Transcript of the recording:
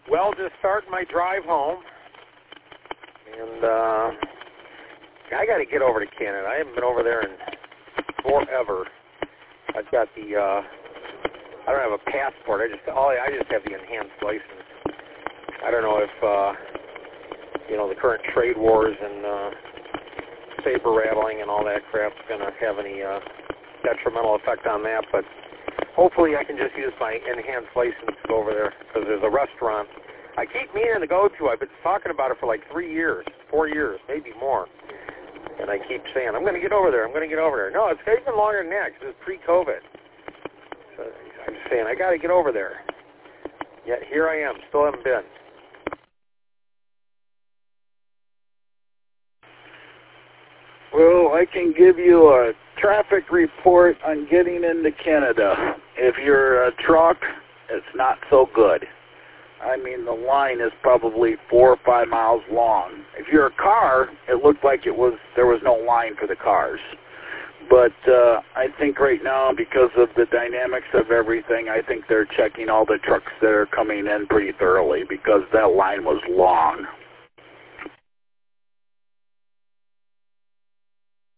Well, just starting my drive home, and I got to get over to Canada. I haven't been over there in forever. I've got the I don't have a passport. I just have the enhanced license. I don't know if the current trade wars and saber rattling and all that crap's going to have any detrimental effect on that, but hopefully I can just use my enhanced license to go over there, because there's a restaurant I keep meaning to go to. I've been talking about it for like 3 years, 4 years, maybe more. And I keep saying, I'm going to get over there, I'm going to get over there. No, it's even longer than that, because it's pre-COVID. So I'm saying, I got to get over there. Yet here I am, still haven't been. Well, I can give you a traffic report on getting into Canada. If you're a truck, it's not so good. I mean, the line is probably 4 or 5 miles long. If you're a car, it looked like there was no line for the cars. But I think right now, because of the dynamics of everything, I think they're checking all the trucks that are coming in pretty thoroughly, because that line was long.